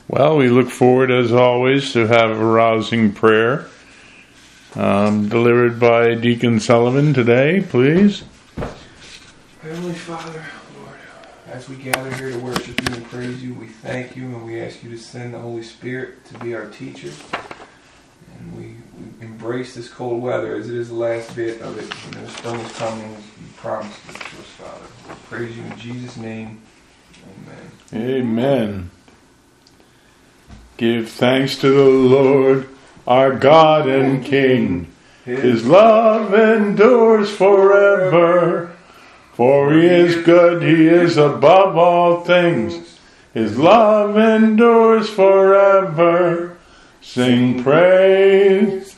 Well, we look forward, as always, to have a rousing prayer delivered by Deacon Sullivan today, please. Heavenly Father, Lord, as we gather here to worship you and praise you, we thank you and we ask you to send the Holy Spirit to be our teacher. And we embrace this cold weather as it is the last bit of it. You know, spring is coming, you promised it to us, Father. We praise you in Jesus' name. Amen. Amen. Give thanks to the Lord, our God and King. His love endures forever. For he is good, he is above all things. His love endures forever. Sing praise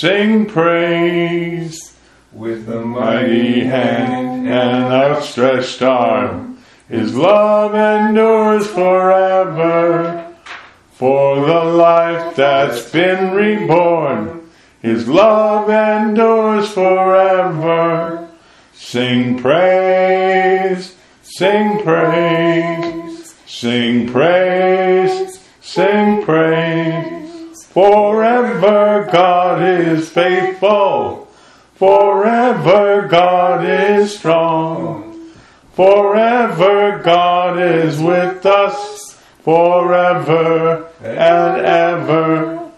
with the mighty hand and outstretched arm. His love endures forever. For the life that's been reborn, his love endures forever. Sing praise, sing praise, sing praise, sing praise. Forever God is faithful, forever God is strong, forever God is with us. Forever and ever,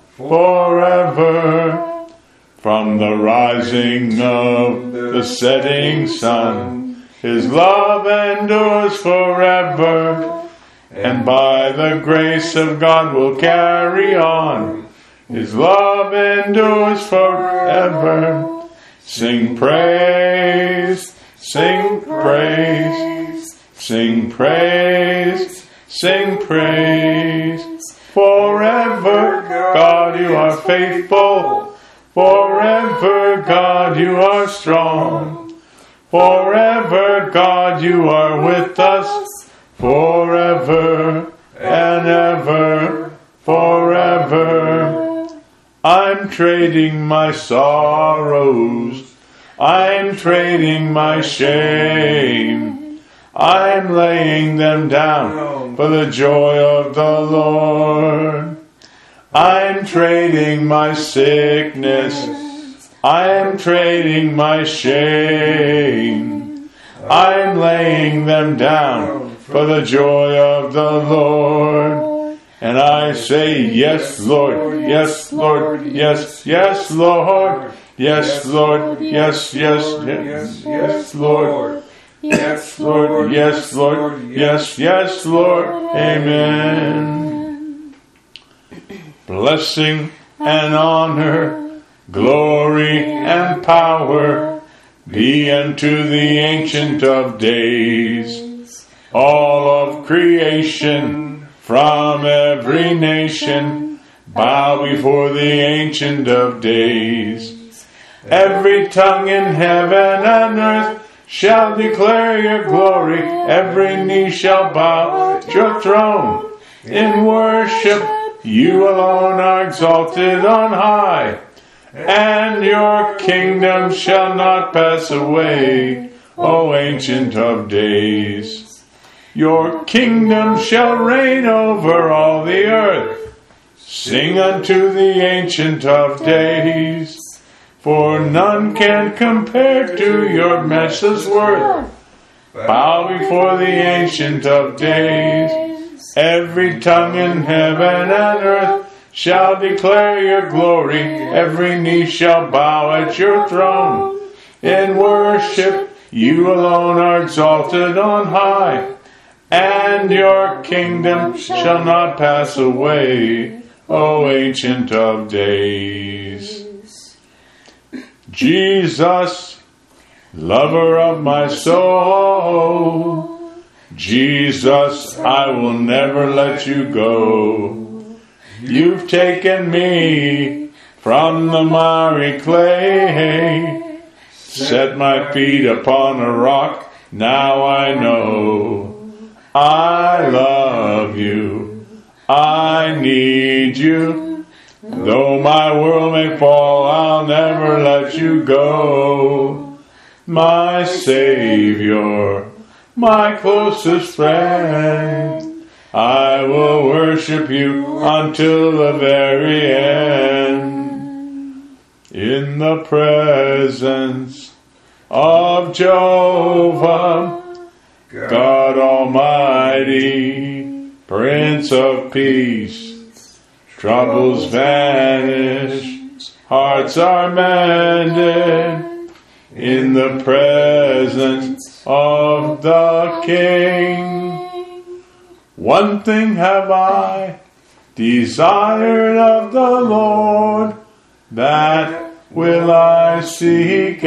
forever. From the rising of the setting sun, his love endures forever. And by the grace of God will carry on. His love endures forever. Sing praise, sing praise, sing praise. Sing praise. Forever, God, you are faithful. Forever, God, you are strong. Forever, God, you are with us. Forever and ever, forever. I'm trading my sorrows. I'm trading my shame. I'm laying them down for the joy of the Lord. I'm trading my sickness. I'm trading my shame. I'm laying them down for the joy of the Lord. And I say, yes, Lord, yes, Lord, yes, yes, Lord, yes, Lord, yes, yes, yes, yes, Lord. Yes, Lord, yes, Lord, yes, yes, Lord, amen. Blessing and honor, glory and power be unto the Ancient of Days. All of creation, from every nation, bow before the Ancient of Days. Every tongue in heaven and earth shall declare your glory. Every knee shall bow at your throne. In worship, you alone are exalted on high. And your kingdom shall not pass away, O Ancient of Days. Your kingdom shall reign over all the earth. Sing unto the Ancient of Days. For none can compare to your matchless worth. Bow before the Ancient of Days. Every tongue in heaven and earth shall declare your glory. Every knee shall bow at your throne. In worship, you alone are exalted on high. And your kingdom shall not pass away, O Ancient of Days. Jesus, lover of my soul, Jesus, I will never let you go. You've taken me from the miry clay, set my feet upon a rock, now I know. I love you, I need you. Though my world may fall, I'll never let you go. My Savior, my closest friend, I will worship worship you until the very end. In the presence of Jehovah, God Almighty, Prince of Peace, troubles vanish, hearts are mended. In the presence of the King. One thing have I desired of the Lord, that will I seek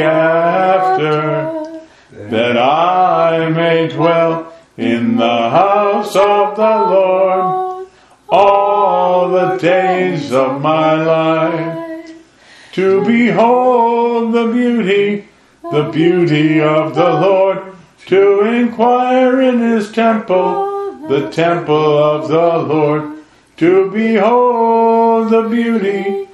after, that I may dwell in the house of the Lord all the days of my life, to behold the beauty of the Lord, to inquire in his temple, the temple of the Lord, to behold the beauty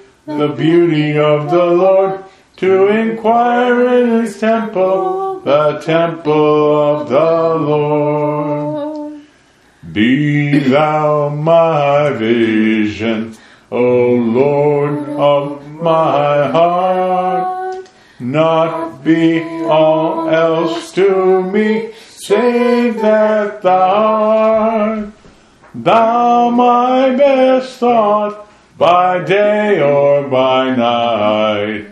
of the Lord, to inquire in his temple, the temple of the Lord. Be thou my vision, O Lord of my heart, not be all else to me, save that thou art. Thou my best thought, by day or by night,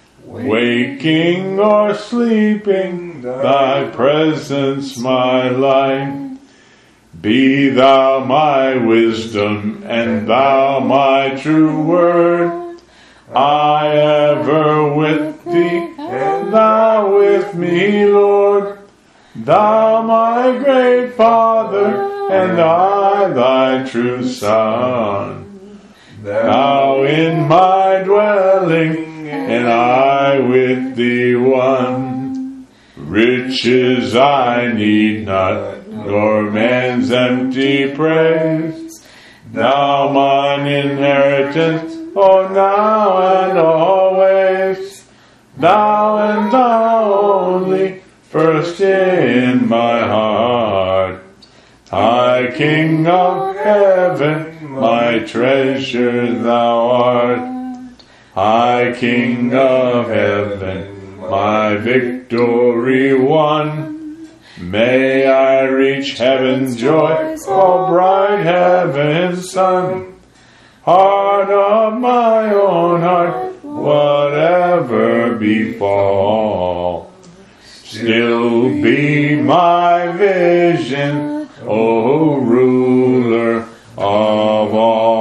waking or sleeping, thy presence my light. Be thou my wisdom, and thou my true word, I ever with thee, and thou with me, Lord. Thou my great Father, and I thy true Son. Thou in my dwelling, and I with thee one. Riches I need not, nor man's empty praise. Thou mine inheritance, O now and always. Thou and thou only, first in my heart. High King of heaven, my treasure thou art. High King of heaven, my victory won. May I reach heaven's joy, O bright heaven's sun. Heart of my own heart, whatever befall, still be my vision, O ruler of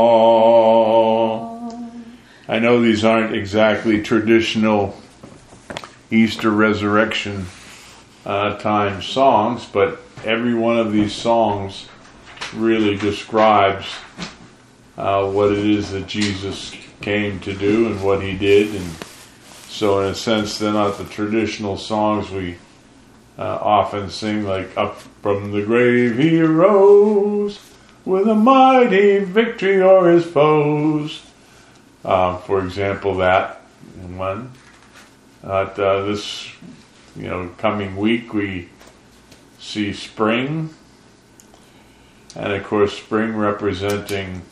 all. I know these aren't exactly traditional Easter resurrection time songs, but every one of these songs really describes what it is that Jesus came to do and what he did. And so in a sense, they're not the traditional songs we often sing, like up from the grave he arose with a mighty victory o'er his foes. For example, that one. This coming week we see spring, and of course spring representing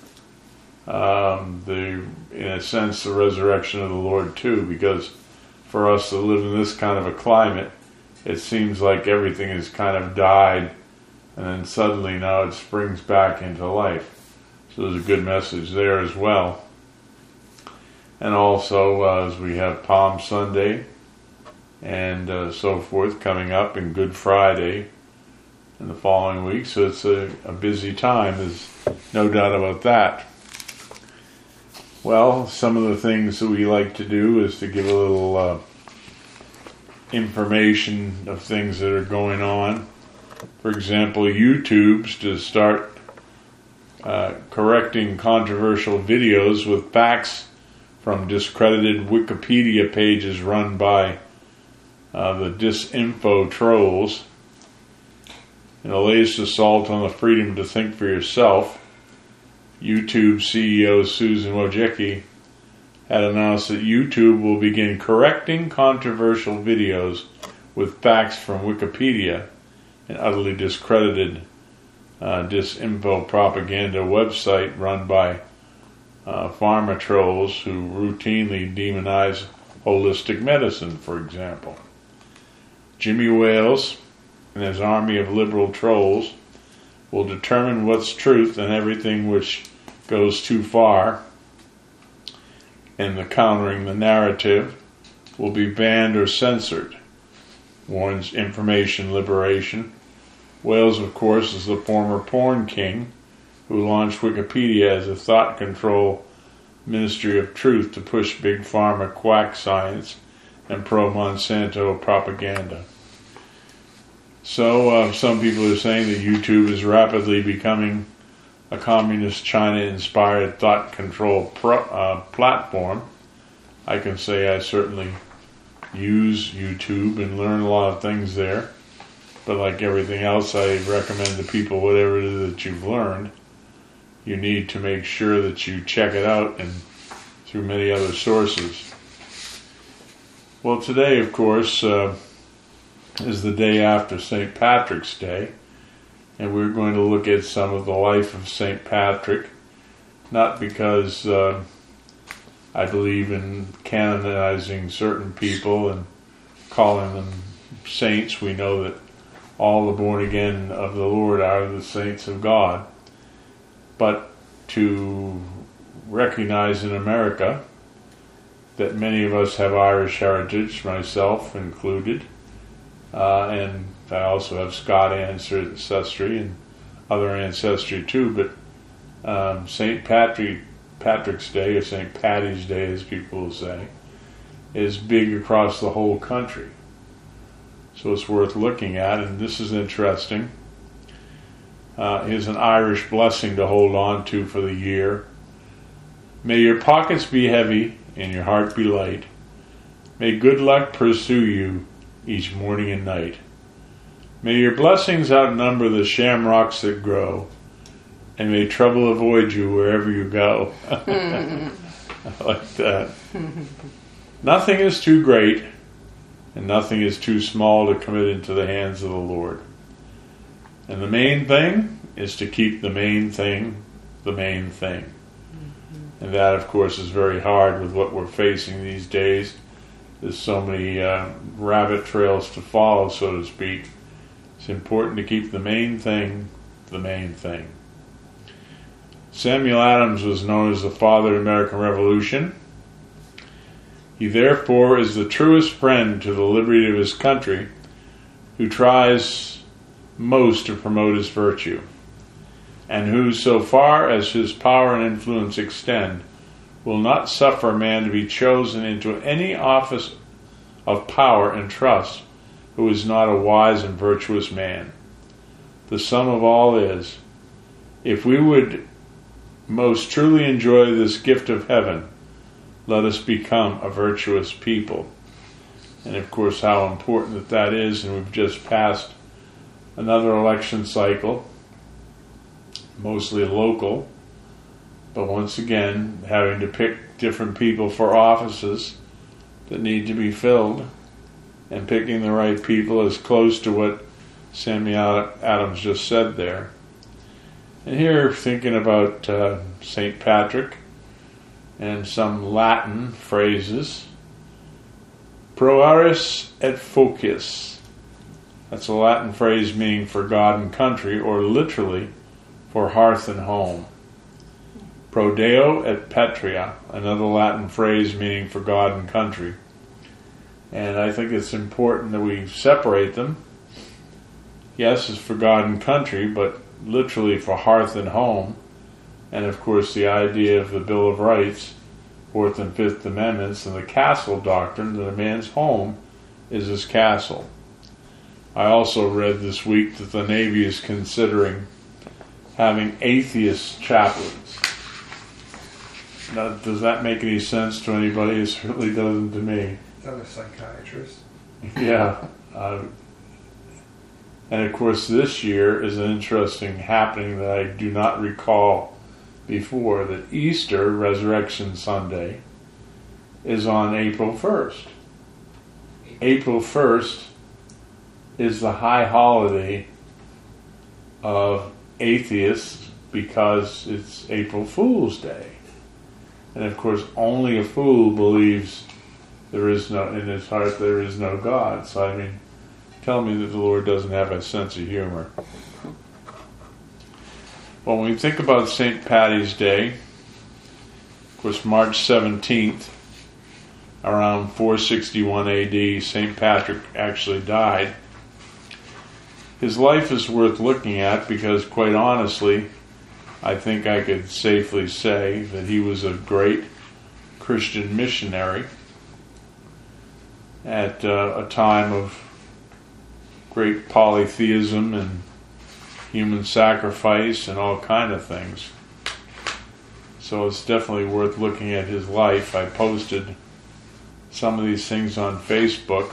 in a sense the resurrection of the Lord too, because for us to live in this kind of a climate, it seems like everything has kind of died, and then suddenly now it springs back into life. So there's a good message there as well. And also as we have Palm Sunday and so forth coming up, and Good Friday in the following week, so it's a busy time, there's no doubt about that. Well, some of the things that we like to do is to give a little information of things that are going on. For example, YouTube's to start correcting controversial videos with facts from discredited Wikipedia pages run by the disinfo trolls. In the latest assault on the freedom to think for yourself, YouTube CEO Susan Wojcicki had announced that YouTube will begin correcting controversial videos with facts from Wikipedia and utterly discredited disinfo propaganda website run by pharma trolls who routinely demonize holistic medicine, for example. Jimmy Wales and his army of liberal trolls will determine what's truth, and everything which goes too far in the countering the narrative will be banned or censored, warns Information Liberation. Wales, of course, is the former porn king who launched Wikipedia as a thought control ministry of truth to push big pharma quack science and pro-Monsanto propaganda. So some people are saying that YouTube is rapidly becoming a communist China-inspired thought control platform. I can say I certainly use YouTube and learn a lot of things there. But like everything else, I recommend to people, whatever it is that you've learned, you need to make sure that you check it out and through many other sources. Well, today, of course, is the day after St. Patrick's Day, and we're going to look at some of the life of St. Patrick, not because I believe in canonizing certain people and calling them saints. We know that all the born again of the Lord are the saints of God. But to recognize in America that many of us have Irish heritage, myself included, and I also have Scott ancestry and other ancestry too, but St. Patrick's Day, or St. Paddy's Day as people will say, is big across the whole country. So it's worth looking at, and this is interesting. Here's an Irish blessing to hold on to for the year. May your pockets be heavy and your heart be light. May good luck pursue you each morning and night. May your blessings outnumber the shamrocks that grow, and may trouble avoid you wherever you go. I like that. Nothing is too great, and nothing is too small to commit into the hands of the Lord. And the main thing is to keep the main thing the main thing. Mm-hmm. And that, of course, is very hard with what we're facing these days. There's so many rabbit trails to follow, so to speak. It's important to keep the main thing the main thing. Samuel Adams was known as the father of the American Revolution. He therefore is the truest friend to the liberty of his country, who tries most to promote his virtue, and who, so far as his power and influence extend, will not suffer a man to be chosen into any office of power and trust who is not a wise and virtuous man. The sum of all is, if we would most truly enjoy this gift of heaven, let us become a virtuous people. And of course, how important that is, and we've just passed another election cycle, mostly local, but once again, having to pick different people for offices that need to be filled, and picking the right people is close to what Samuel Adams just said there. And here, thinking about St. Patrick and some Latin phrases, pro aris et focis. That's a Latin phrase meaning for God and country, or literally for hearth and home. Pro Deo et patria, another Latin phrase meaning for God and country. And I think it's important that we separate them. Yes, it's for God and country, but literally for hearth and home. And of course the idea of the Bill of Rights, Fourth and Fifth Amendments, and the castle doctrine that a man's home is his castle. I also read this week that the Navy is considering having atheist chaplains. Now, does that make any sense to anybody? It certainly doesn't to me. Not a psychiatrist. Yeah. And of course this year is an interesting happening that I do not recall before, that Easter, Resurrection Sunday, is on April 1st. April 1st is the high holiday of atheists because it's April Fool's Day. And of course, only a fool believes there is no, in his heart, there is no God. So I mean, tell me that the Lord doesn't have a sense of humor. Well, when we think about St. Paddy's Day, of course, March 17th, around 461 AD, St. Patrick actually died. His life is worth looking at because, quite honestly, I think I could safely say that he was a great Christian missionary at a time of great polytheism and human sacrifice and all kind of things. So it's definitely worth looking at his life. I posted some of these things on Facebook.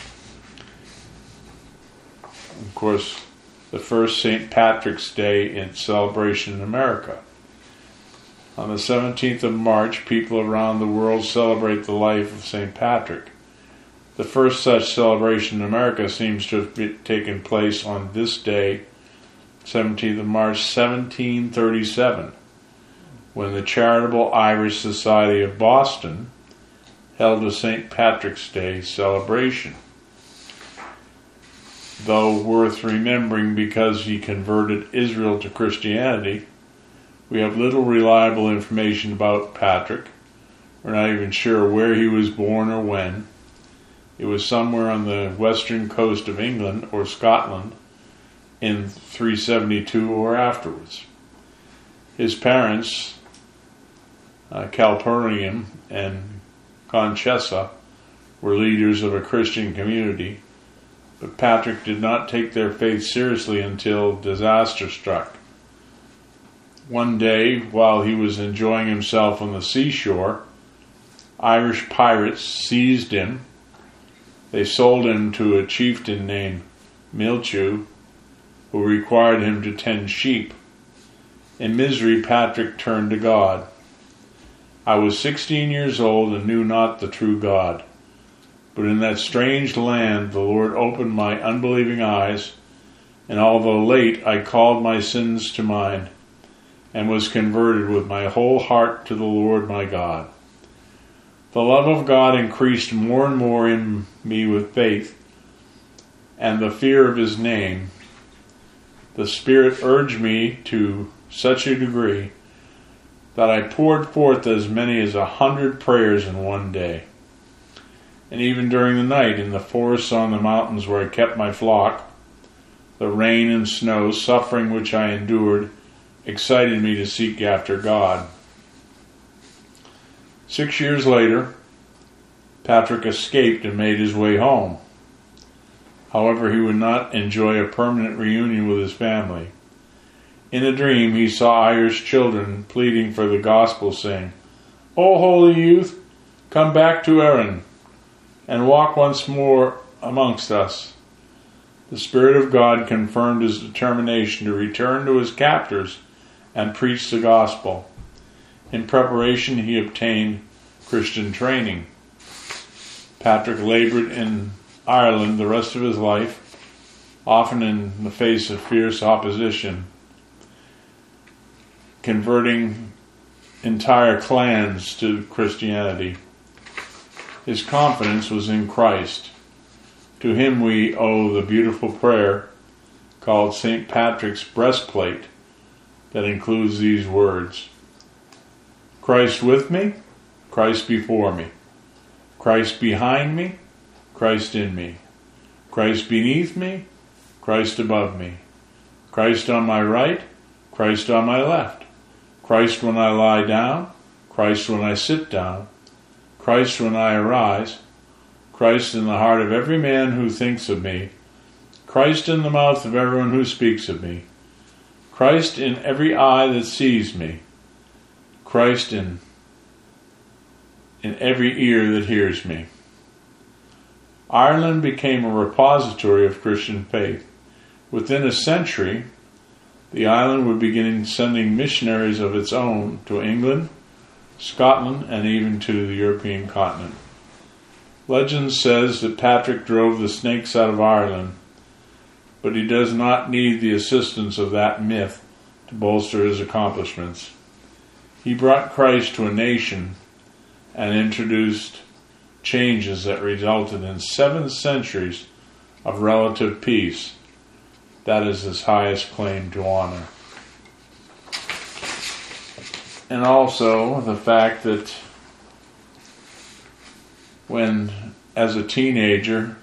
Of course, the first St. Patrick's Day in celebration in America. On the 17th of March, people around the world celebrate the life of St. Patrick. The first such celebration in America seems to have taken place on this day, 17th of March, 1737, when the Charitable Irish Society of Boston held a St. Patrick's Day celebration. Though worth remembering because he converted Israel to Christianity, we have little reliable information about Patrick. We're not even sure where he was born or when. It was somewhere on the western coast of England or Scotland in 372 or afterwards. His parents, Calpurnium and Conchessa, were leaders of a Christian community, but Patrick did not take their faith seriously until disaster struck. One day, while he was enjoying himself on the seashore, Irish pirates seized him. They sold him to a chieftain named Milchu, who required him to tend sheep. In misery, Patrick turned to God. I was 16 years old and knew not the true God. But in that strange land the Lord opened my unbelieving eyes, and although late I called my sins to mind, and was converted with my whole heart to the Lord my God. The love of God increased more and more in me with faith, and the fear of his name. The Spirit urged me to such a degree that I poured forth as many as 100 prayers in one day. And even during the night, in the forests on the mountains where I kept my flock, the rain and snow, suffering which I endured, excited me to seek after God. 6 years later, Patrick escaped and made his way home. However, he would not enjoy a permanent reunion with his family. In a dream, he saw Irish children pleading for the gospel, saying, "O holy youth, come back to Erin and walk once more amongst us." The Spirit of God confirmed his determination to return to his captors and preach the gospel. In preparation, he obtained Christian training. Patrick labored in Ireland the rest of his life, often in the face of fierce opposition, converting entire clans to Christianity. His confidence was in Christ. To him we owe the beautiful prayer called St. Patrick's Breastplate that includes these words: Christ with me, Christ before me, Christ behind me, Christ in me, Christ beneath me, Christ above me, Christ on my right, Christ on my left, Christ when I lie down, Christ when I sit down, Christ when I arise, Christ in the heart of every man who thinks of me, Christ in the mouth of everyone who speaks of me, Christ in every eye that sees me, Christ in every ear that hears me. Ireland became a repository of Christian faith. Within a century, the island would begin sending missionaries of its own to England, Scotland, and even to the European continent. Legend says that Patrick drove the snakes out of Ireland, but he does not need the assistance of that myth to bolster his accomplishments. He brought Christ to a nation and introduced changes that resulted in 7 centuries of relative peace. That is his highest claim to honor. And also the fact that when, as a teenager,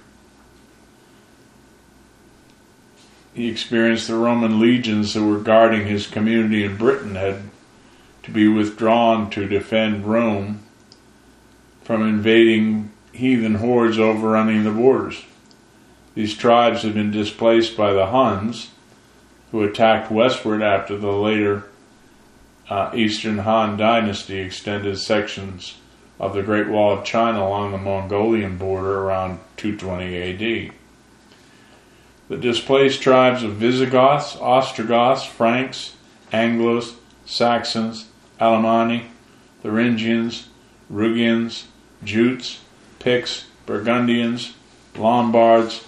he experienced the Roman legions that were guarding his community in Britain had to be withdrawn to defend Rome from invading heathen hordes overrunning the borders. These tribes had been displaced by the Huns, who attacked westward after the later Eastern Han dynasty extended sections of the Great Wall of China along the Mongolian border around 220 AD. The displaced tribes of Visigoths, Ostrogoths, Franks, Anglos, Saxons, Alemanni, Thuringians, Rugians, Jutes, Picts, Burgundians, Lombards,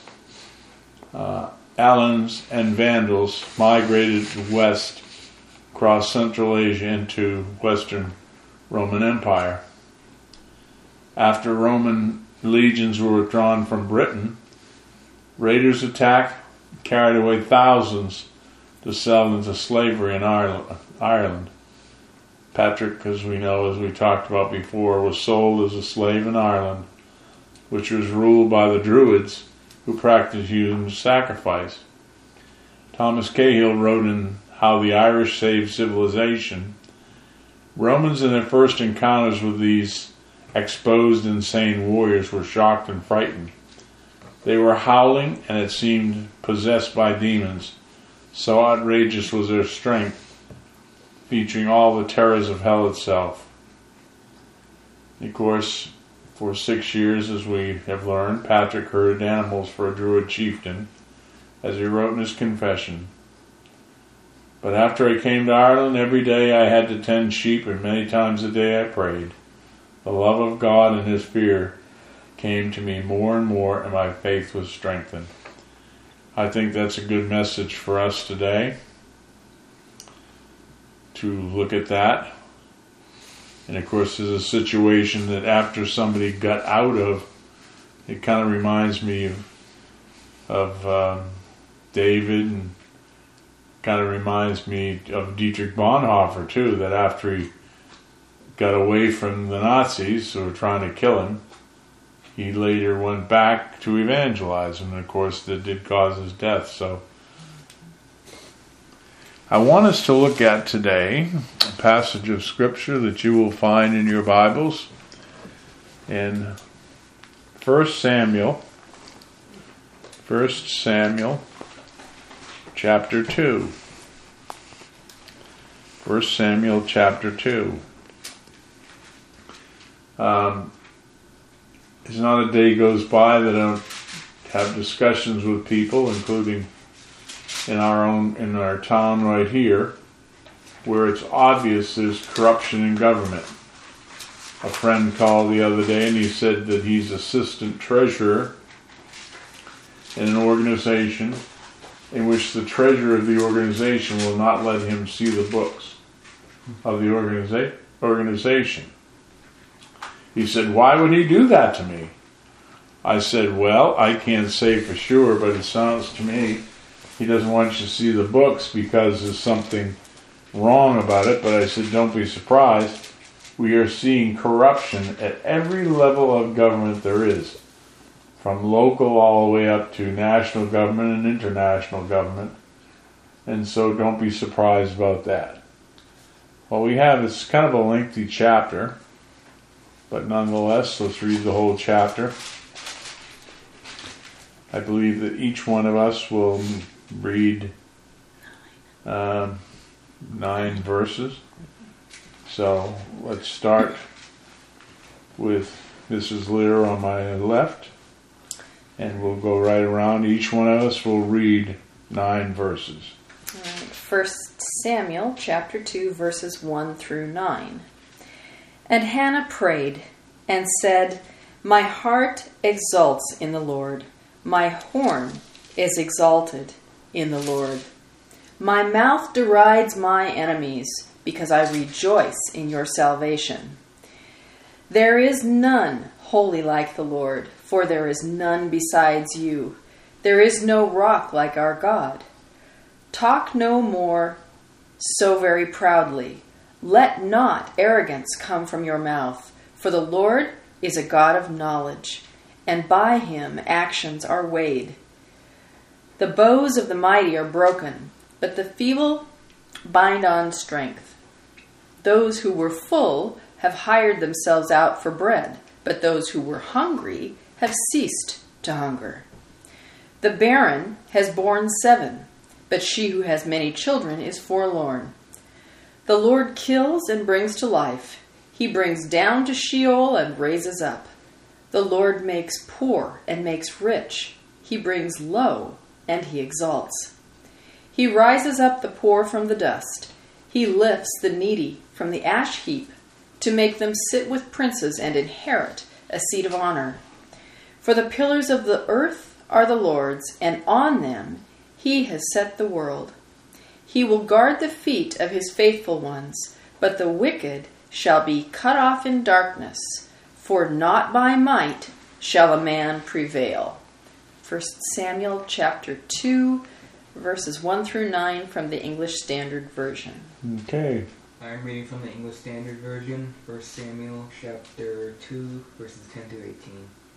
Alans, and Vandals migrated west across Central Asia into Western Roman Empire. After Roman legions were withdrawn from Britain, raiders attacked, carried away thousands to sell into slavery in Ireland. Patrick, as we know, as we talked about before, was sold as a slave in Ireland, which was ruled by the Druids, who practiced human sacrifice. Thomas Cahill wrote in How the Irish Saved Civilization, Romans in their first encounters with these exposed insane warriors were shocked and frightened. They were howling and it seemed possessed by demons. So outrageous was their strength, featuring all the terrors of hell itself. Of course, for 6 years, as we have learned, Patrick herded animals for a Druid chieftain, as he wrote in his confession. But after I came to Ireland, every day I had to tend sheep, and many times a day I prayed. The love of God and his fear came to me more and more, and my faith was strengthened. I think that's a good message for us today, to look at that. And of course, there's a situation that after somebody got out of, it kind of reminds me of David, and kind of reminds me of Dietrich Bonhoeffer too, that after he got away from the Nazis who were trying to kill him, he later went back to evangelize, and of course that did cause his death. So I want us to look at today a passage of Scripture that you will find in your Bibles in 1 Samuel chapter 2. 1 Samuel chapter 2. There's not a day goes by that I don't have discussions with people, including in our town right here, where it's obvious there's corruption in government. A friend called the other day and he said that he's assistant treasurer in an organization in which the treasurer of the organization will not let him see the books of the organization. He said, "Why would he do that to me?" I said, "Well, I can't say for sure, but it sounds to me he doesn't want you to see the books because there's something wrong about it." But I said, "Don't be surprised. We are seeing corruption at every level of government there is, from local all the way up to national government and international government. And so don't be surprised about that." What we have is kind of a lengthy chapter, but nonetheless, let's read the whole chapter. I believe that each one of us will read 9 verses. So let's start with Mrs. Lear on my left, and we'll go right around. Each one of us will read 9 verses. 1 Samuel chapter 2 verses 1 through 9. And Hannah prayed and said, "My heart exults in the Lord. My horn is exalted in the Lord. My mouth derides my enemies, because I rejoice in your salvation. There is none holy like the Lord, for there is none besides you. There is no rock like our God. Talk no more so very proudly. Let not arrogance come from your mouth, for the Lord is a God of knowledge, and by him actions are weighed. The bows of the mighty are broken, but the feeble bind on strength. Those who were full have hired themselves out for bread, but those who were hungry have ceased to hunger. The barren has borne 7, but she who has many children is forlorn. The Lord kills and brings to life. He brings down to Sheol and raises up. The Lord makes poor and makes rich. He brings low and he exalts. He rises up the poor from the dust. He lifts the needy from the ash heap to make them sit with princes and inherit a seat of honor. For the pillars of the earth are the Lord's, and on them he has set the world. He will guard the feet of his faithful ones, but the wicked shall be cut off in darkness, for not by might shall a man prevail. 1 Samuel chapter 2, verses 1 through 9 from the English Standard Version. Okay. I'm reading from the English Standard Version, 1 Samuel chapter 2, verses 10 to 18.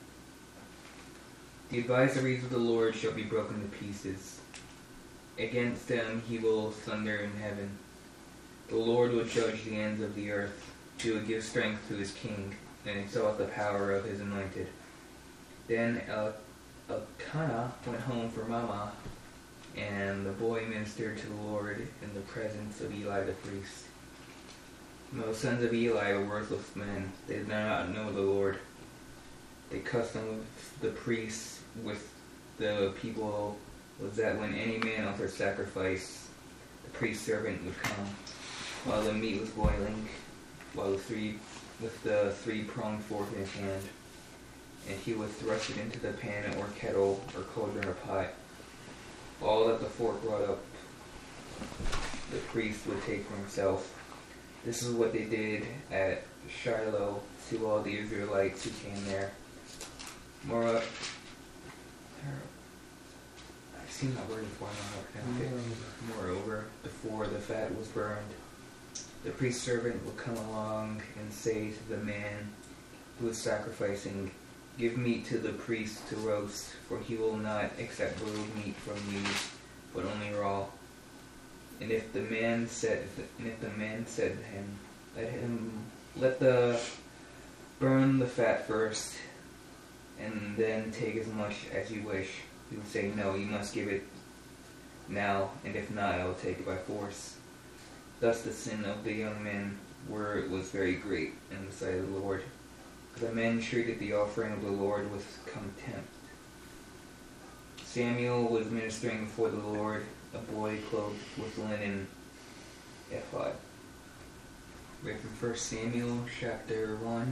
The advisories of the Lord shall be broken to pieces. Against them he will thunder in heaven. The Lord will judge the ends of the earth. He will give strength to his king, and exalt the power of his anointed. Then Elkanah went home for Ramah, and the boy ministered to the Lord in the presence of Eli the priest. The sons of Eli were worthless men. They did not know the Lord. The custom of the priests with the people was that when any man offered sacrifice, the priest's servant would come while the meat was boiling, with the three-pronged fork in his hand, and he would thrust it into the pan or kettle or cauldron or pot. All that the fork brought up, the priest would take for himself. This is what they did at Shiloh to all the Israelites who came there. I've seen that word before. Moreover, before the fat was burned, the priest's servant would come along and say to the man who was sacrificing, "Give meat to the priest to roast, for he will not accept boiled meat from you, but only raw." And if the man said to him, "Let the burn the fat first, and then take as much as you wish," he would say, "No, you must give it now, and if not, I will take it by force." Thus the sin of the young men was very great in the sight of the Lord. The men treated the offering of the Lord with contempt. Samuel was ministering before the Lord, a boy clothed with linen ephod. Read from 1 Samuel chapter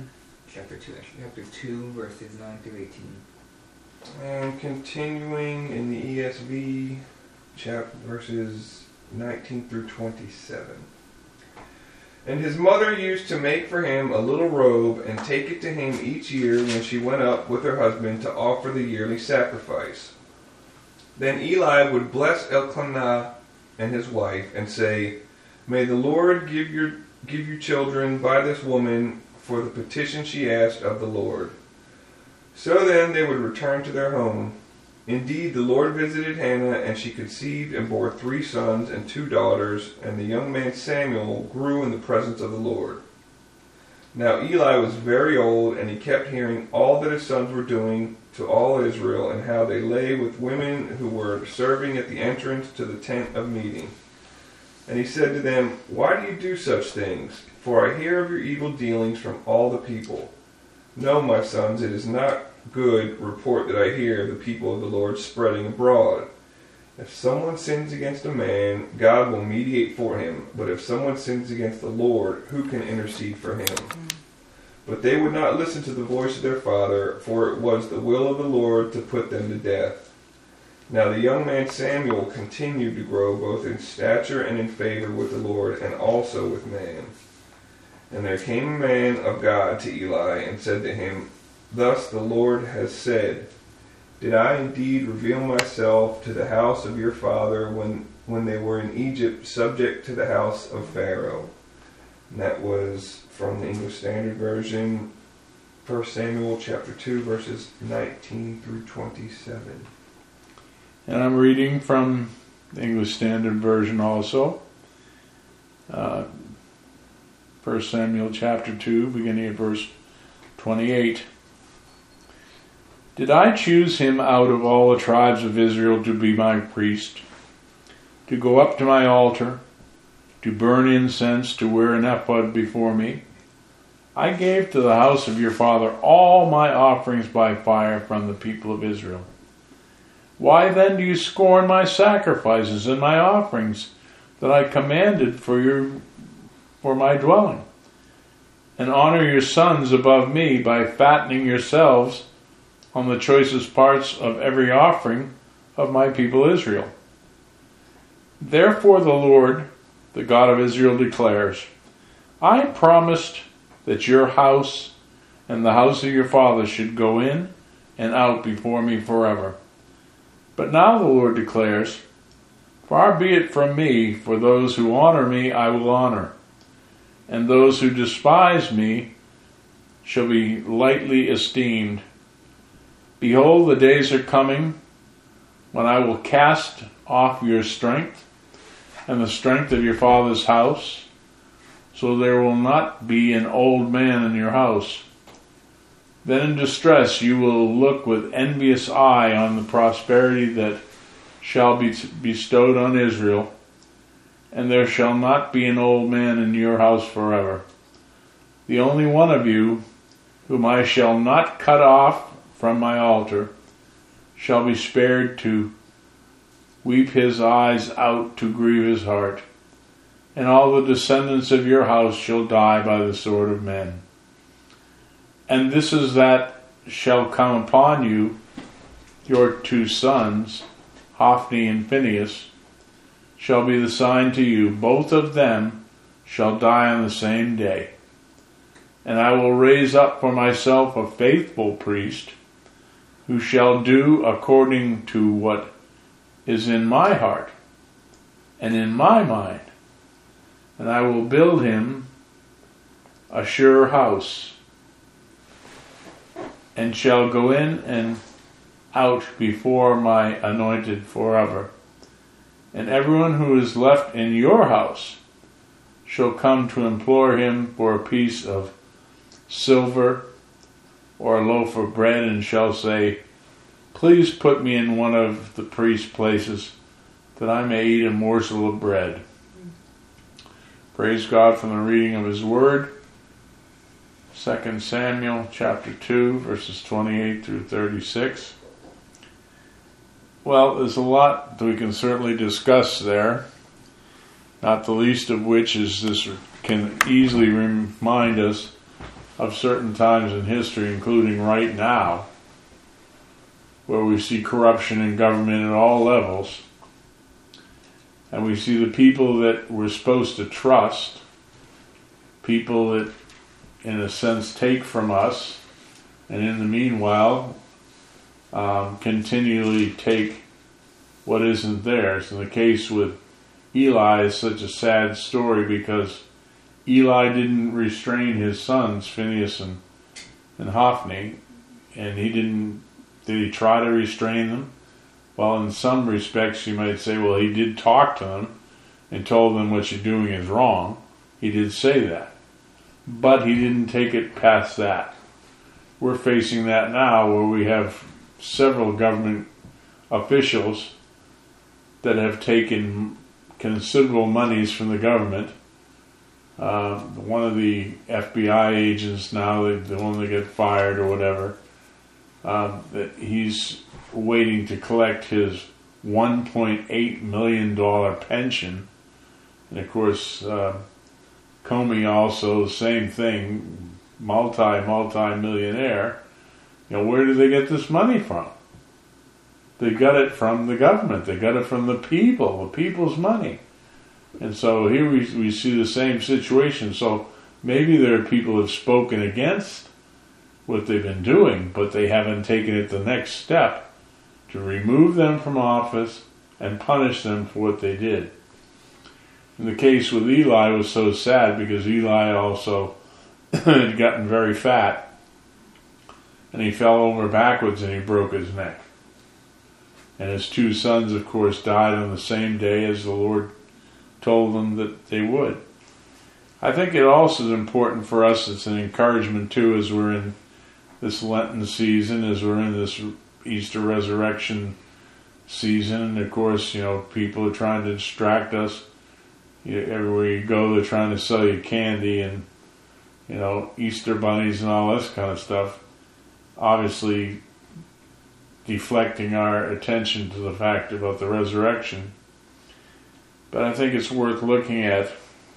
2, verses 9 through 18. And continuing in the ESV, verses 19 through 27. And his mother used to make for him a little robe and take it to him each year when she went up with her husband to offer the yearly sacrifice. Then Eli would bless Elkanah and his wife and say, "May the Lord give you children by this woman for the petition she asked of the Lord." So then they would return to their home. Indeed, the Lord visited Hannah, and she conceived and bore 3 sons and 2 daughters, and the young man Samuel grew in the presence of the Lord. Now Eli was very old, and he kept hearing all that his sons were doing to all Israel, and how they lay with women who were serving at the entrance to the tent of meeting. And he said to them, "Why do you do such things? For I hear of your evil dealings from all the people. No, my sons, it is not good report that I hear of the people of the Lord spreading abroad. If someone sins against a man, God will mediate for him. But if someone sins against the Lord, who can intercede for him?" But they would not listen to the voice of their father, for it was the will of the Lord to put them to death. Now the young man Samuel continued to grow both in stature and in favor with the Lord and also with man. And there came a man of God to Eli and said to him, Thus the Lord has said, Did I indeed reveal myself to the house of your father when they were in Egypt, subject to the house of Pharaoh? And that was from the English Standard Version, 1 Samuel chapter 2, verses 19 through 27. And I'm reading from the English Standard Version also. 1 Samuel chapter 2, beginning at verse 28. Did I choose him out of all the tribes of Israel to be my priest, to go up to my altar, to burn incense, to wear an ephod before me? I gave to the house of your father all my offerings by fire from the people of Israel. Why then do you scorn my sacrifices and my offerings that I commanded for my dwelling, and honor your sons above me by fattening yourselves on the choicest parts of every offering of my people Israel? Therefore the Lord, the God of Israel, declares, I promised that your house and the house of your father should go in and out before me forever. But now the Lord declares, Far be it from me, for those who honor me I will honor, and those who despise me shall be lightly esteemed. Behold, the days are coming when I will cast off your strength and the strength of your father's house, so there will not be an old man in your house. Then in distress you will look with envious eye on the prosperity that shall be bestowed on Israel, and there shall not be an old man in your house forever. The only one of you whom I shall not cut off from my altar shall be spared to weep his eyes out, to grieve his heart, and all the descendants of your house shall die by the sword of men. And this is that shall come upon you, your two sons, Hophni and Phinehas, shall be the sign to you. Both of them shall die on the same day. And I will raise up for myself a faithful priest, who shall do according to what is in my heart and in my mind. And I will build him a sure house, and shall go in and out before my anointed forever. And everyone who is left in your house shall come to implore him for a piece of silver or a loaf of bread, and shall say, Please put me in one of the priest's places, that I may eat a morsel of bread. Praise God from the reading of His Word. 2 Samuel chapter 2, verses 28 through 36. Well, there's a lot that we can certainly discuss there, not the least of which is this can easily remind us of certain times in history, including right now, where we see corruption in government at all levels, and we see the people that we're supposed to trust, people that in a sense take from us, and in the meanwhile continually take what isn't theirs. And the case with Eli is such a sad story, because Eli didn't restrain his sons, Phinehas and Hophni, and did he try to restrain them? Well, in some respects you might say, well, he did talk to them and told them what you're doing is wrong. He did say that. But he didn't take it past that. We're facing that now, where we have several government officials that have taken considerable monies from the government. One of the FBI agents now, the one that got fired or whatever, that he's waiting to collect his $1.8 million pension. And of course, Comey also, the same thing, multi-millionaire. Where do they get this money from? They got it from the government. They got it from the people's money. And so here we see the same situation. So maybe there are people who have spoken against what they've been doing, but they haven't taken it the next step to remove them from office and punish them for what they did. And the case with Eli was so sad because Eli also had gotten very fat, and he fell over backwards and he broke his neck. And his 2 sons, of course, died on the same day as the Lord told them that they would. I think it also is important for us, it's an encouragement too, as we're in this Lenten season, as we're in this Easter resurrection season. And of course, people are trying to distract us. Everywhere you go, they're trying to sell you candy and, Easter bunnies and all this kind of stuff. Obviously, deflecting our attention to the fact about the resurrection. But I think it's worth looking at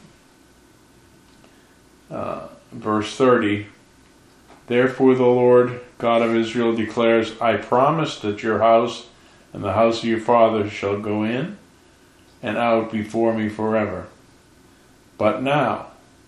verse 30. Therefore the Lord God of Israel declares, I promised that your house and the house of your father shall go in and out before me forever. But now,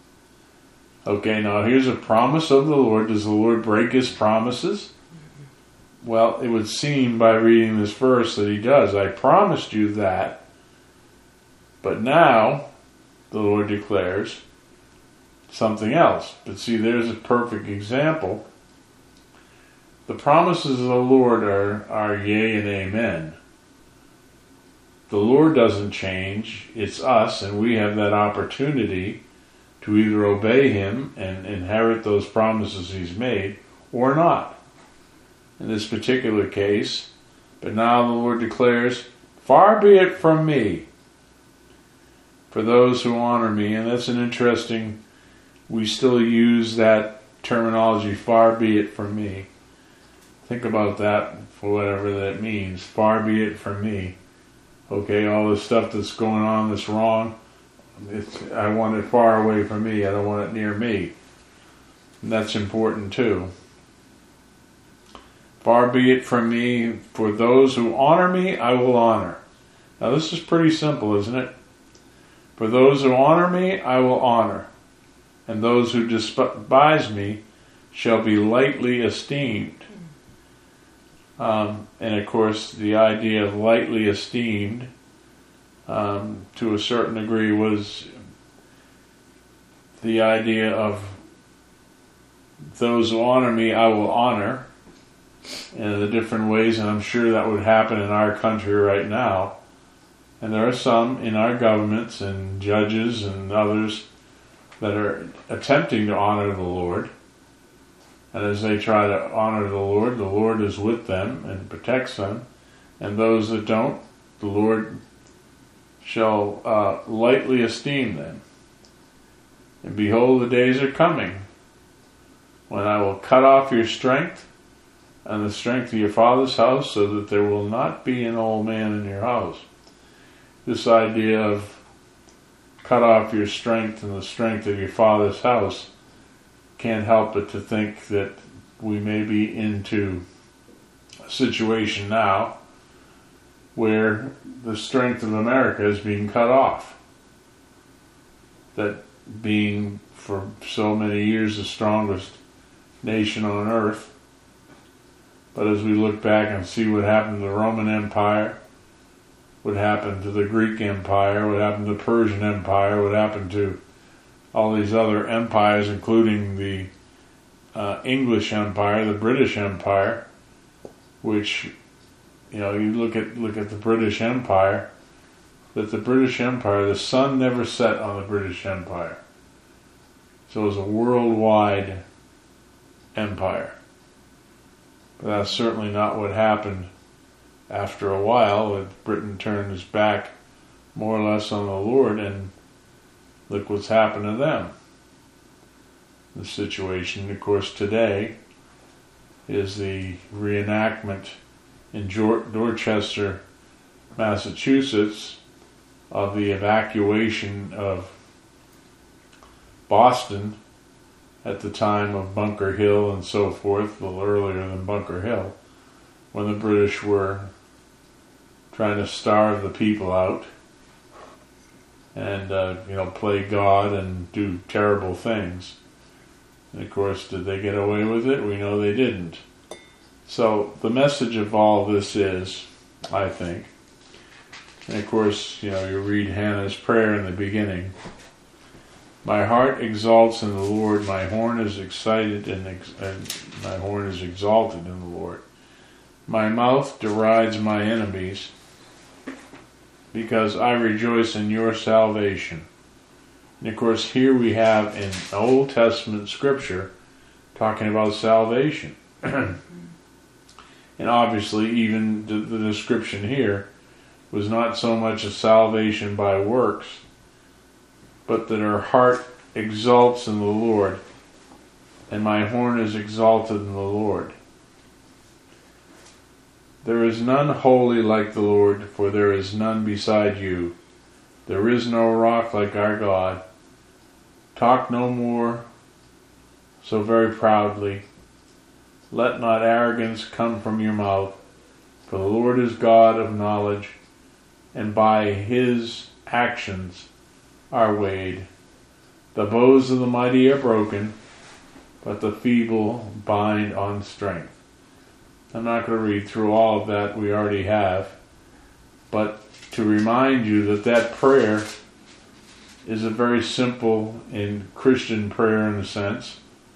now here's a promise of the Lord. Does the Lord break his promises? Well, it would seem by reading this verse that he does. I promised you that. But now, the Lord declares something else. But see, there's a perfect example. The promises of the Lord are yea and amen. The Lord doesn't change. It's us, and we have that opportunity to either obey him and inherit those promises he's made, or not. In this particular case, but now the Lord declares, far be it from me, for those who honor me. And that's an interesting, we still use that terminology, far be it from me. Think about that for whatever that means. Far be it from me. Okay, all the stuff that's going on that's wrong, I want it far away from me. I don't want it near me. And that's important too. Far be it from me, for those who honor me, I will honor. Now this is pretty simple, isn't it? For those who honor me, I will honor. And those who despise me shall be lightly esteemed. And of course, the idea of lightly esteemed, to a certain degree, was the idea of those who honor me, I will honor. In the different ways, and I'm sure that would happen in our country right now. And there are some in our governments and judges and others that are attempting to honor the Lord. And as they try to honor the Lord is with them and protects them. And those that don't, the Lord shall lightly esteem them. And behold, the days are coming when I will cut off your strength and the strength of your father's house, so that there will not be an old man in your house. This idea of cut off your strength and the strength of your father's house, can't help but to think that we may be into a situation now where the strength of America is being cut off. That being for so many years the strongest nation on earth. But as we look back and see what happened to the Roman Empire, what happened to the Greek Empire, what happened to the Persian Empire, what happened to all these other empires, including the English Empire, the British Empire, which, you look at the British Empire, that the British Empire, the sun never set on the British Empire. So it was a worldwide empire. But that's certainly not what happened after a while. That Britain turned its back more or less on the Lord, and look what's happened to them. The situation, of course, today is the reenactment in Dorchester, Massachusetts, of the evacuation of Boston at the time of Bunker Hill and so forth, a little earlier than Bunker Hill, when the British were trying to starve the people out and play God and do terrible things. And of course, did they get away with it? We know they didn't. So the message of all this is, I think, and of course, you read Hannah's prayer in the beginning. My heart exalts in the Lord, my horn is excited and my horn is exalted in the Lord. My mouth derides my enemies, because I rejoice in your salvation. And of course, here we have in Old Testament scripture talking about salvation. And obviously, even the description here was not so much a salvation by works, but that our heart exalts in the Lord, and my horn is exalted in the Lord. There is none holy like the Lord, for there is none beside you. There is no rock like our God. Talk no more so very proudly. Let not arrogance come from your mouth, for the Lord is God of knowledge, and by his actions are weighed. The bows of the mighty are broken, but the feeble bind on strength. I'm not going to read through all of that, we already have, but to remind you that that prayer is a very simple and Christian prayer in a sense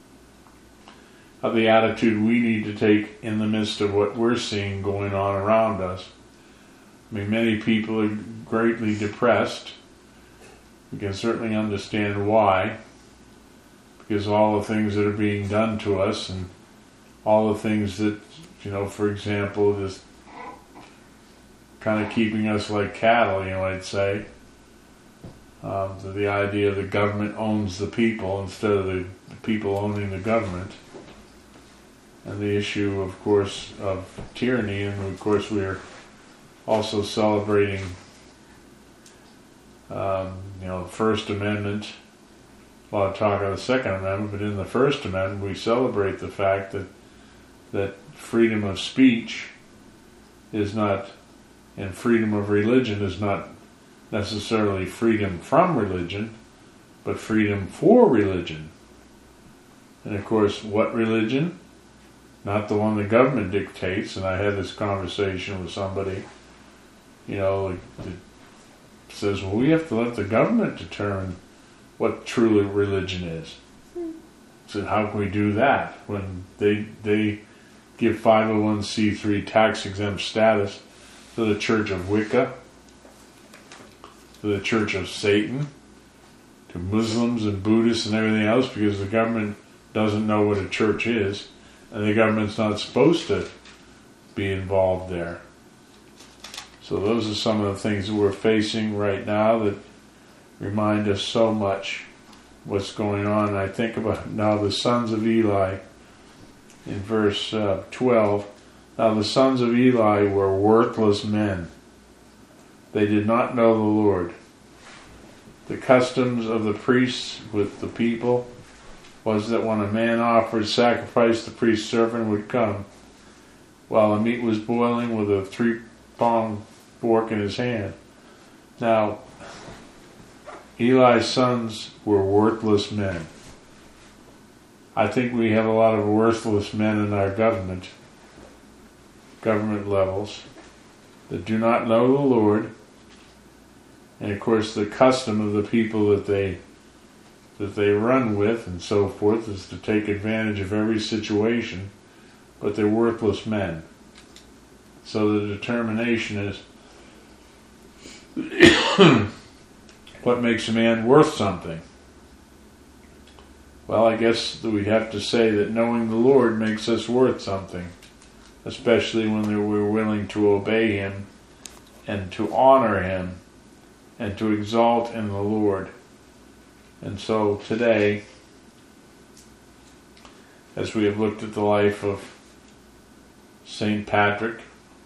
of the attitude we need to take in the midst of what we're seeing going on around us. I mean, many people are greatly depressed. We can certainly understand why, because all the things that are being done to us and all the things that, for example, just kind of keeping us like cattle, I'd say. The idea the government owns the people instead of the people owning the government. And the issue, of course, of tyranny, and of course we are also celebrating, the First Amendment. A lot of talk of the Second Amendment, but in the First Amendment we celebrate the fact that freedom of speech is not, and freedom of religion is not necessarily freedom from religion, but freedom for religion. And of course, what religion? Not the one the government dictates. And I had this conversation with somebody, that says, well, we have to let the government determine what truly religion is. So how can we do that when they give 501c3 tax-exempt status to the Church of Wicca, to the Church of Satan, to Muslims and Buddhists and everything else, because the government doesn't know what a church is, and the government's not supposed to be involved there. So those are some of the things that we're facing right now that remind us so much what's going on. And I think about now the sons of Eli in verse 12. Now the sons of Eli were worthless men. They did not know the Lord. The customs of the priests with the people was that when a man offered sacrifice, the priest's servant would come while the meat was boiling with a 3-pronged fork in his hand. Now, Eli's sons were worthless men. I think we have a lot of worthless men in our government levels, that do not know the Lord, and of course the custom of the people that they run with and so forth is to take advantage of every situation, but they're worthless men. So the determination is what makes a man worth something? Well, I guess that we'd have to say that knowing the Lord makes us worth something, especially when we're willing to obey Him and to honor Him and to exalt in the Lord. And so today, as we have looked at the life of St. Patrick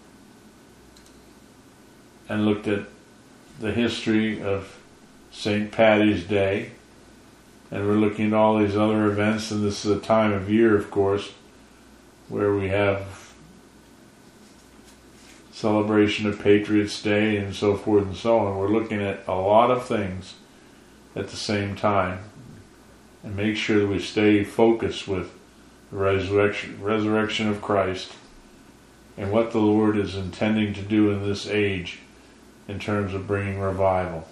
and looked at the history of St. Paddy's Day, and we're looking at all these other events, and this is a time of year, of course, where we have celebration of Patriots Day and so forth and so on. We're looking at a lot of things at the same time, and make sure that we stay focused with the resurrection of Christ and what the Lord is intending to do in this age in terms of bringing revival.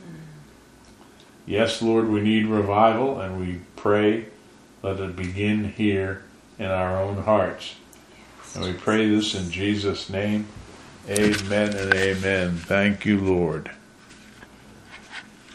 Yes, Lord, we need revival, and we pray let it begin here in our own hearts. And we pray this in Jesus' name. Amen and amen. Thank you, Lord.